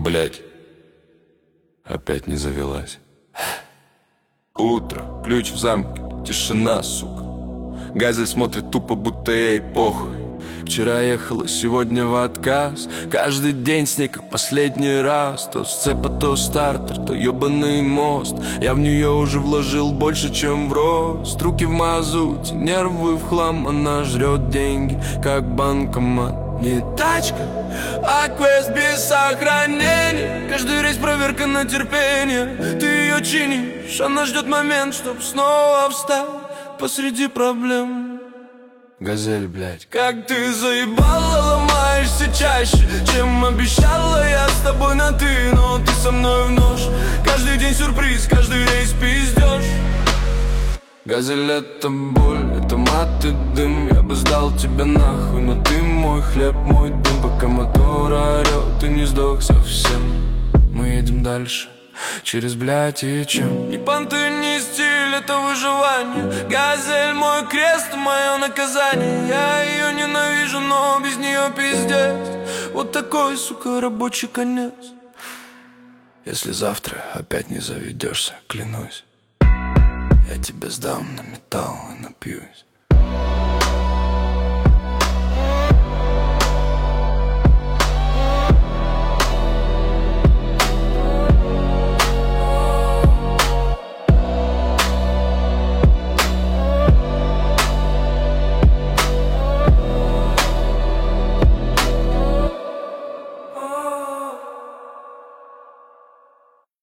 Блять, опять не завелась. Утро, ключ в замке, тишина, сука. Газель смотрит тупо, будто ей похуй. Вчера ехала, сегодня в отказ. Каждый день с ней как последний раз. То сцепа, то стартер, то ебаный мост. Я в нее уже вложил больше, чем в рост. Руки в мазуте, нервы в хлам. Она жрет деньги, как банкомат. Не тачка, а квест без сохранения. Каждый рейс проверка на терпение. Ты ее чинишь, она ждет момент, чтоб снова встать посреди проблем. Газель, блядь, как ты заебала, ломаешься чаще, чем обещала. Я с тобой на ты, но ты со мной в нож. Каждый день сюрприз, каждый рейс пиздёж. Газель, это боль, это мат и дым. Я бы сдал тебя нахуй, но ты мой хлеб, мой дым. Пока мотор орёт, ты не сдох совсем. Мы едем дальше, через, блядь, и чем. Ни понты, ни стиль, это выживание. Газель, мой крест, мое наказание. Я ее ненавижу, но без нее пиздец. Вот такой, сука, рабочий конец. Если завтра опять не заведешься, клянусь, я тебе сдам на металл и напьюсь.